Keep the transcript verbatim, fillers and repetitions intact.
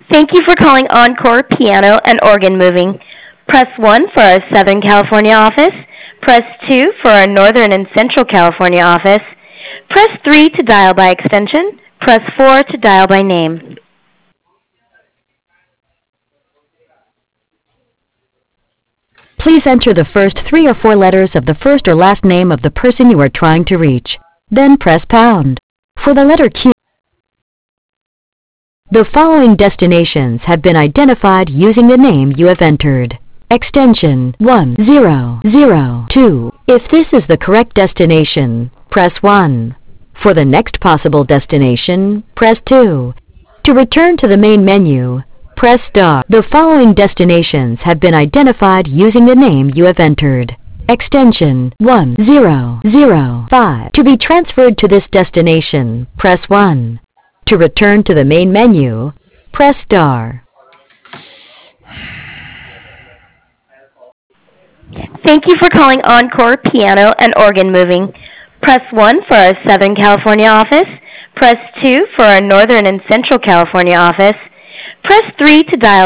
Thank you for calling Encore Piano and Organ Moving. Press one for our Southern California office. Press two for our Northern and Central California office. Press three to dial by extension. Press four to dial by name. Please enter the first three or four letters of the first or last name of the person you are trying to reach. Then press pound. For the letter Q, the following destinations have been identified using the name you have entered. Extension one zero zero two. If this is the correct destination, press one. For the next possible destination, press two. To return to the main menu, press star. The following destinations have been identified using the name you have entered. Extension one zero zero five. To be transferred to this destination, press one. To return to the main menu, press star. Thank you for calling Encore Piano and Organ Moving. Press one for our Southern California office. Press two for our Northern and Central California office. Press three to dial